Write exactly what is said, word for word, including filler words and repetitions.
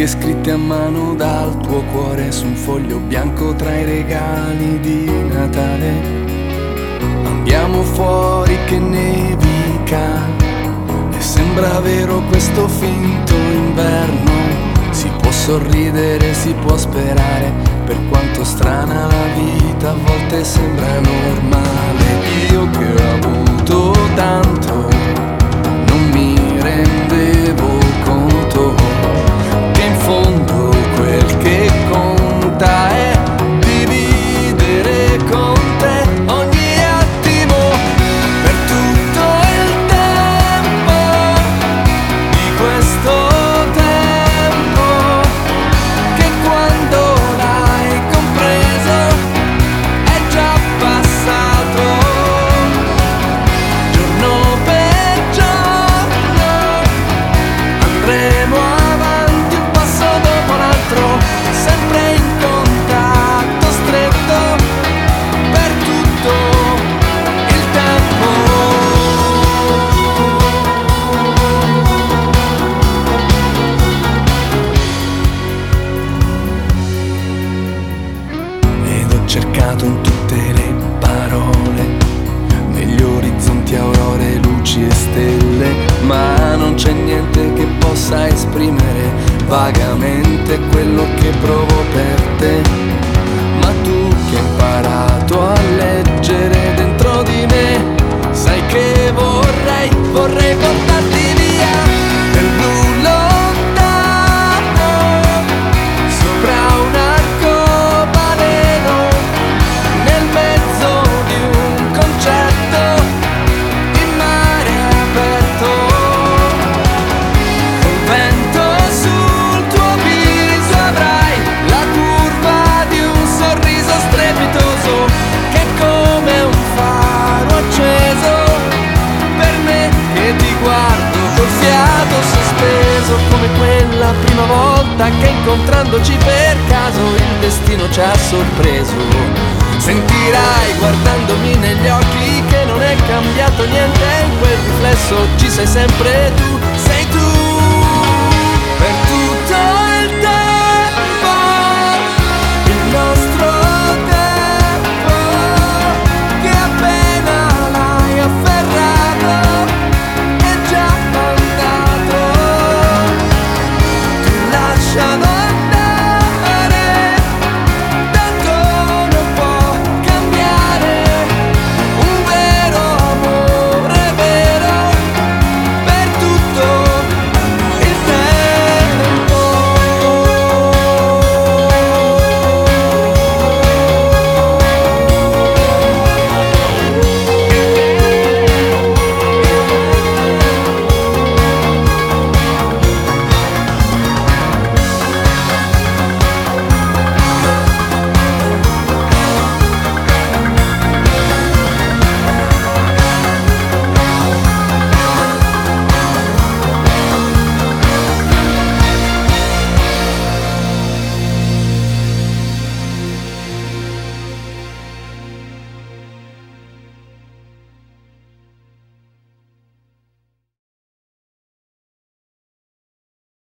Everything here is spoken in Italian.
righe scritte a mano dal tuo cuore su un foglio bianco tra i regali di Natale. Andiamo fuori che nevica e sembra vero questo finto inverno. Si può sorridere, si può sperare, per quanto strana la vita a volte sembra normale. Io che ho avuto tanto non mi rendevo conto che in fondo quel che conta è dividere con te ogni attimo per tutto il tempo di questo tempo che quando l'hai compreso è già passato giorno per giorno. Andremo avanti un passo dopo l'altro, sempre in contatto stretto per tutto il tempo. Ed ho cercato in tutte le parole, negli orizzonti aurore, luci e stelle, ma non c'è niente che possa esprimere vagamente quello che provo per te. Ma tu che hai imparato a leggere dentro di me, sai che vorrei, vorrei portarti via nel blu lontano, sopra un arcobaleno, nel mezzo di un concerto in mare aperto, col vento sul tuo viso avrai la curva di un sorriso strepitoso che è come un faro acceso per me che ti guardo col fiato sospeso, come quella prima volta che incontrandoci per caso il destino ci ha sorpreso. Sentirai guardandomi negli occhi che non è cambiato niente, in quel riflesso ci sei sempre tu.